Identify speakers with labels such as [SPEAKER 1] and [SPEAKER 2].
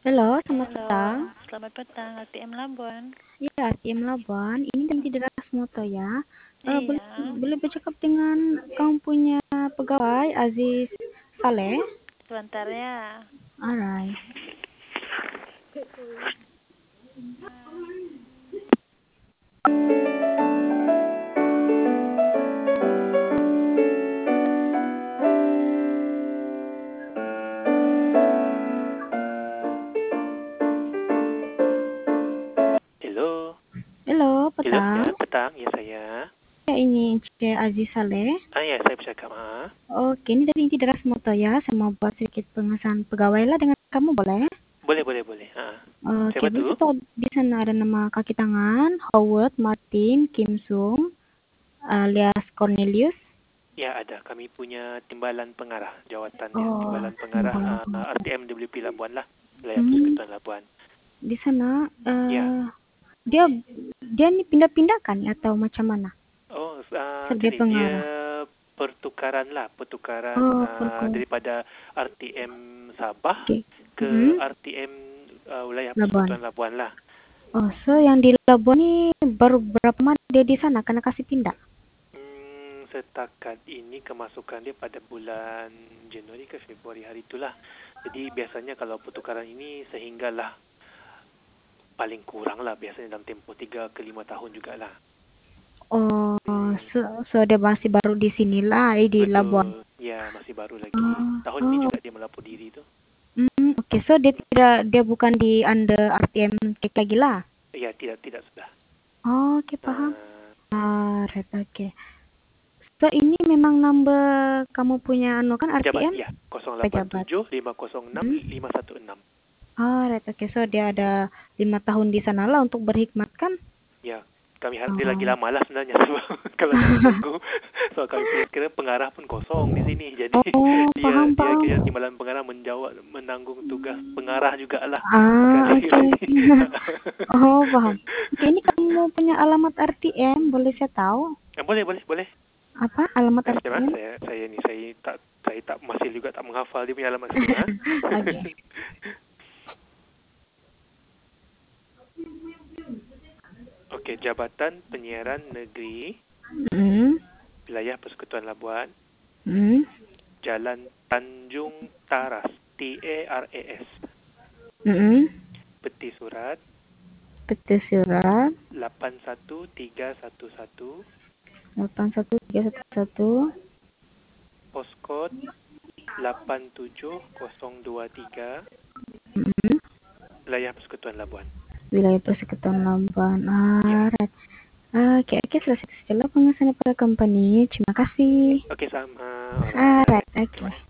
[SPEAKER 1] Halo, selamat
[SPEAKER 2] Halo,
[SPEAKER 1] petang.
[SPEAKER 2] selamat petang, ATM Labuan.
[SPEAKER 1] Ya, tim Labuan. Ini dari Deras Moto ya. Boleh
[SPEAKER 2] Iya,
[SPEAKER 1] boleh bercakap dengan kamu punya pegawai Aziz Saleh?
[SPEAKER 2] sebentar ya.
[SPEAKER 1] Alright.
[SPEAKER 3] Halo,
[SPEAKER 1] Halo,
[SPEAKER 3] halo, ya,
[SPEAKER 1] petang.
[SPEAKER 3] petang, ya saya.
[SPEAKER 1] Ya, ini Cik Aziz Saleh.
[SPEAKER 3] Ya, saya bercakap, ha.
[SPEAKER 1] Oke, ini dari Deras Moto ya. Saya mau buat sedikit pengesahan pegawai lah dengan kamu, boleh?
[SPEAKER 3] Boleh, ha. Saya
[SPEAKER 1] Oke, boleh
[SPEAKER 3] bantu?
[SPEAKER 1] saya tahu di sana ada nama kaki tangan, Howard, Martin, Kim Sung, alias Cornelius.
[SPEAKER 3] Ya, ada. Kami punya timbalan pengarah, jawatannya.
[SPEAKER 1] Oh,
[SPEAKER 3] Timbalan pengarah
[SPEAKER 1] timbalan.
[SPEAKER 3] RTM WP Labuan lah. Wilayah
[SPEAKER 1] Hmm,
[SPEAKER 3] Persekutuan Labuan.
[SPEAKER 1] di sana
[SPEAKER 3] Ya.
[SPEAKER 1] dia dia nih pindah-pindah kan atau macam mana?
[SPEAKER 3] Oh,
[SPEAKER 1] Sebagai
[SPEAKER 3] gini, dia
[SPEAKER 1] pengarah.
[SPEAKER 3] pertukaran
[SPEAKER 1] Oh,
[SPEAKER 3] daripada RTM Sabah
[SPEAKER 1] oke.
[SPEAKER 3] ke RTM wilayah
[SPEAKER 1] Labuan.
[SPEAKER 3] Persekutuan Labuan lah.
[SPEAKER 1] Oh, so yang di Labuan ini baru berapa lama dia di sana karena kasih pindah?
[SPEAKER 3] Setakat ini kemasukan dia pada bulan Januari ke Februari hari itulah. Jadi biasanya kalau pertukaran ini sehinggalah paling kurang lah biasanya dalam tempoh 3 ke 5 tahun jugalah.
[SPEAKER 1] Oh, so dia masih baru di sinilah di Labuan.
[SPEAKER 3] Betul. Ya, masih baru lagi. Tahun ini
[SPEAKER 1] Oh,
[SPEAKER 3] juga dia melapor diri tu.
[SPEAKER 1] oke. So dia bukan di under RTM Cake lagi lah.
[SPEAKER 3] Ya, tidak sudah.
[SPEAKER 1] Oh, oke, paham.
[SPEAKER 3] Uh,
[SPEAKER 1] Right, oke. So ini memang number kamu punya kan
[SPEAKER 3] Pejabat
[SPEAKER 1] RTM?
[SPEAKER 3] ya,
[SPEAKER 1] Pejabat.
[SPEAKER 3] 087 506
[SPEAKER 1] Hmm.
[SPEAKER 3] 516.
[SPEAKER 1] Right, oke. So dia ada 5 tahun di sana lah untuk berkhidmat kan?
[SPEAKER 3] Ya, kami harap dia lagi
[SPEAKER 1] Oh.
[SPEAKER 3] lama lah sebenarnya sebab kalau nak menunggu. So kami kira pengarah pun kosong di sini. Jadi
[SPEAKER 1] Oh,
[SPEAKER 3] dia
[SPEAKER 1] paham.
[SPEAKER 3] kira timbalan pengarah menanggung tugas pengarah jugalah
[SPEAKER 1] Ah,
[SPEAKER 3] sekali
[SPEAKER 1] oke.
[SPEAKER 3] ini.
[SPEAKER 1] Oh, paham. Oke, ini kamu punya alamat RTM, boleh saya tahu?
[SPEAKER 3] Boleh.
[SPEAKER 1] Apa alamat
[SPEAKER 3] Sekejap,
[SPEAKER 1] RTM?
[SPEAKER 3] saya tak masih juga tak menghafal dia punya alamat semua.
[SPEAKER 1] Oke.
[SPEAKER 3] Okey, Jabatan Penyiaran Negeri
[SPEAKER 1] Hmm.
[SPEAKER 3] Wilayah Persekutuan Labuan,
[SPEAKER 1] Hmm.
[SPEAKER 3] Jalan Tanjung Taras, TARAS.
[SPEAKER 1] Hmm.
[SPEAKER 3] Peti surat
[SPEAKER 1] Peti surat
[SPEAKER 3] 81311,
[SPEAKER 1] 81311.
[SPEAKER 3] Poskod 87023,
[SPEAKER 1] Hmm.
[SPEAKER 3] Wilayah Persekutuan Labuan.
[SPEAKER 1] Wilayah Persekutuan Labuan.
[SPEAKER 3] Ya.
[SPEAKER 1] Right. Oke, selesai. Setelah pengesahan pada company. Terima kasih.
[SPEAKER 3] Okey, sama.
[SPEAKER 1] Alright,
[SPEAKER 3] Alright.
[SPEAKER 1] oke.